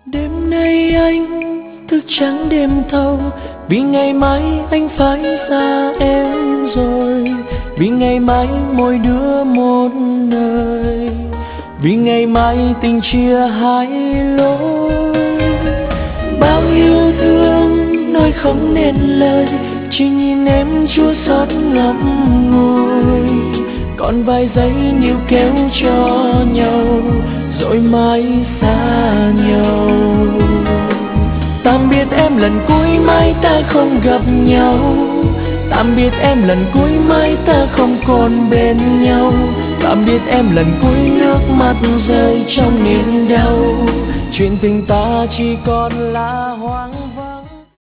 Đêm nay anh thức trắng đêm thâu, vì ngày mai anh phải xa em rồi. Vì ngày mai mỗi đứa một nơi, vì ngày mai tình chia hai lối. Bao yêu thương nói không nên lời, chỉ nhìn em chua xót ngậm ngùi. Còn vài giây níu kéo cho nhau, rồi mãi xa nhau. Tạm biệt em lần cuối mai ta không gặp nhau, tạm biệt em lần cuối mai ta không còn bên nhau. Tạm biệt em lần cuối nước mắt rơi trong niềm đau, chuyện tình ta chỉ còn là